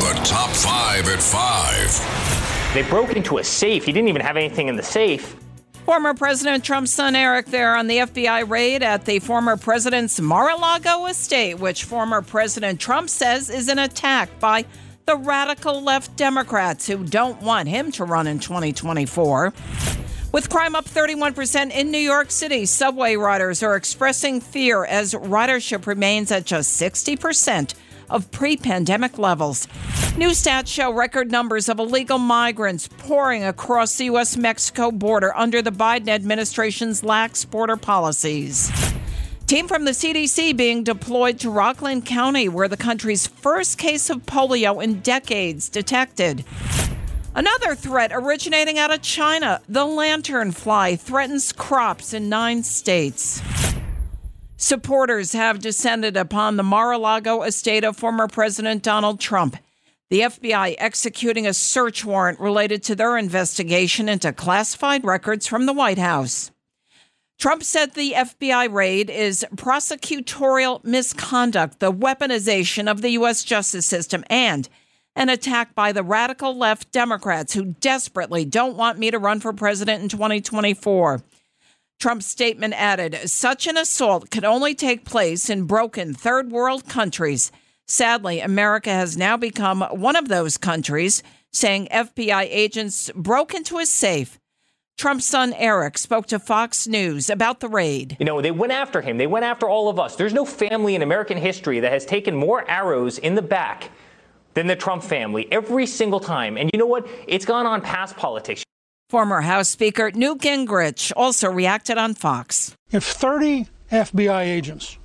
The top 5 at 5. They broke into a safe. He didn't even have anything in the safe. Former President Trump's son Eric there on the FBI raid at the former president's Mar-a-Lago estate, which former President Trump says is an attack by the radical left Democrats who don't want him to run in 2024. With crime up 31% in New York City, subway riders are expressing fear as ridership remains at just 60% of pre-pandemic levels. New stats show record numbers of illegal migrants pouring across the U.S.-Mexico border under the Biden administration's lax border policies. Team from the CDC being deployed to Rockland County, where the country's first case of polio in decades detected. Another threat originating out of China. The lanternfly threatens crops in 9 states. Supporters have descended upon the Mar-a-Lago estate of former President Donald Trump. The FBI executing a search warrant related to their investigation into classified records from the White House. Trump said the FBI raid is prosecutorial misconduct, the weaponization of the U.S. justice system, and an attack by the radical left Democrats who desperately don't want me to run for president in 2024. Trump's statement added, such an assault could only take place in broken third world countries. Sadly, America has now become one of those countries, saying FBI agents broke into his safe. Trump's son Eric spoke to Fox News about the raid. You know, they went after him. They went after all of us. There's no family in American history that has taken more arrows in the back than the Trump family every single time. And you know what? It's gone on past politics. Former House Speaker Newt Gingrich also reacted on Fox. If 30 FBI agents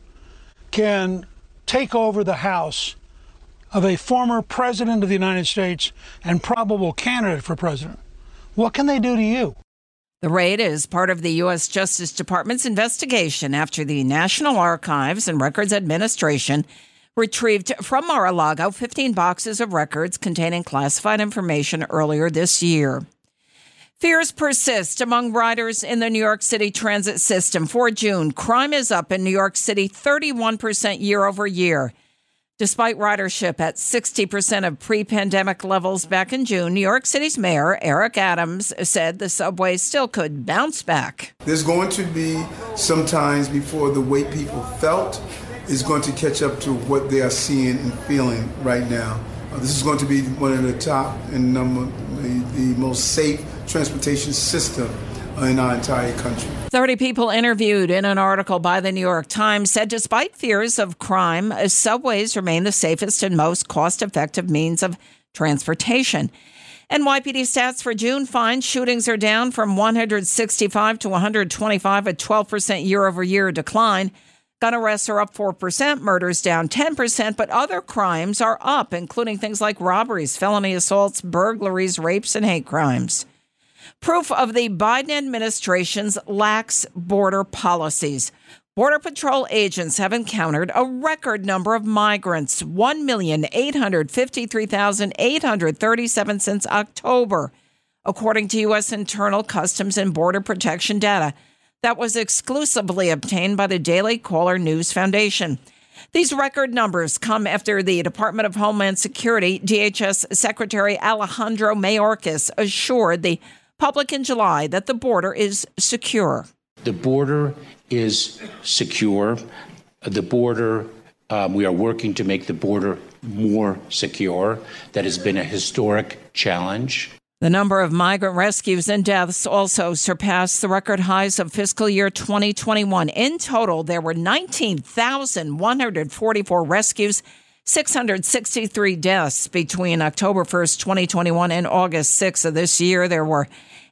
can take over the house of a former president of the United States and probable candidate for president, what can they do to you? The raid is part of the U.S. Justice Department's investigation after the National Archives and Records Administration retrieved from Mar-a-Lago 15 boxes of records containing classified information earlier this year. Fears persist among riders in the New York City transit system. For June, crime is up in New York City 31% year over year. Despite ridership at 60% of pre-pandemic levels back in June, New York City's mayor, Eric Adams, said the subway still could bounce back. There's going to be some times before the way people felt is going to catch up to what they are seeing and feeling right now. This is going to be one of the top and the most safe transportation system in our entire country. 30 people interviewed in an article by the New York Times said despite fears of crime, subways remain the safest and most cost-effective means of transportation. NYPD stats for June find shootings are down from 165 to 125, a 12% year-over-year decline. Gun arrests are up 4%, murders down 10%, but other crimes are up, including things like robberies, felony assaults, burglaries, rapes, and hate crimes. Proof of the Biden administration's lax border policies. Border Patrol agents have encountered a record number of migrants, 1,853,837 since October, according to U.S. Internal Customs and Border Protection data that was exclusively obtained by the Daily Caller News Foundation. These record numbers come after the Department of Homeland Security, DHS Secretary Alejandro Mayorkas, assured the public in July that the border is secure. The border is secure. The border, we are working to make the border more secure. That has been a historic challenge. The number of migrant rescues and deaths also surpassed the record highs of fiscal year 2021. In total, there were 19,144 rescues, 663 deaths between October 1st, 2021 and August 6th of this year. There were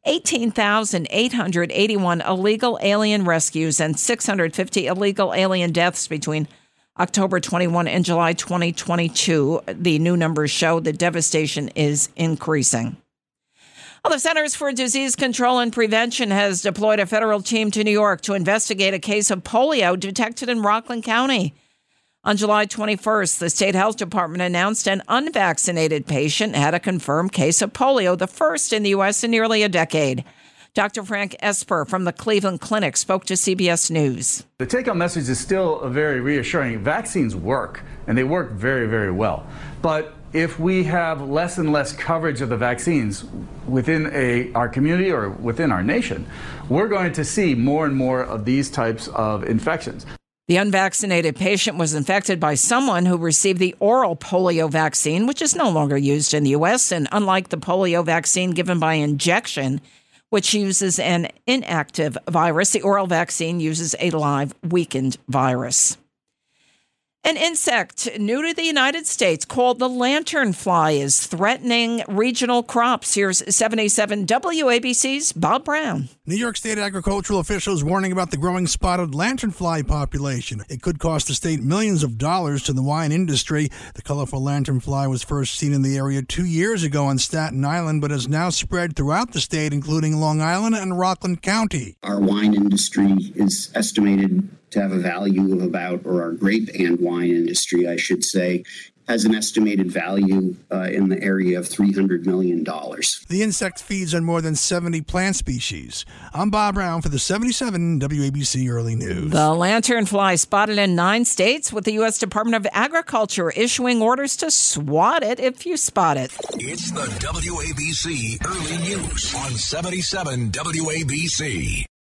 18,881 illegal alien rescues and 650 illegal alien deaths between October 21 and July 2022. The new numbers show the devastation is increasing. Well, the Centers for Disease Control and Prevention has deployed a federal team to New York to investigate a case of polio detected in Rockland County. On July 21st, the state health department announced an unvaccinated patient had a confirmed case of polio, the first in the U.S. in nearly a decade. Dr. Frank Esper from the Cleveland Clinic spoke to CBS News. The take-home message is still very reassuring. Vaccines work, and they work very, very well. But if we have less and less coverage of the vaccines within our community or within our nation, we're going to see more and more of these types of infections. The unvaccinated patient was infected by someone who received the oral polio vaccine, which is no longer used in the U.S. And unlike the polio vaccine given by injection, which uses an inactive virus, the oral vaccine uses a live weakened virus. An insect new to the United States called the lanternfly is threatening regional crops. Here's 77 WABC's Bob Brown. New York State agricultural officials warning about the growing spotted lanternfly population. It could cost the state millions of dollars to the wine industry. The colorful lanternfly was first seen in the area 2 years ago on Staten Island, but has now spread throughout the state, including Long Island and Rockland County. Our wine industry is estimated to have a value of about, or our grape and wine industry, I should say, has an estimated value in the area of $300 million. The insect feeds on more than 70 plant species. I'm Bob Brown for the 77 WABC Early News. The lanternfly spotted in 9 states, with the U.S. Department of Agriculture issuing orders to swat it if you spot it. It's the WABC Early News on 77 WABC.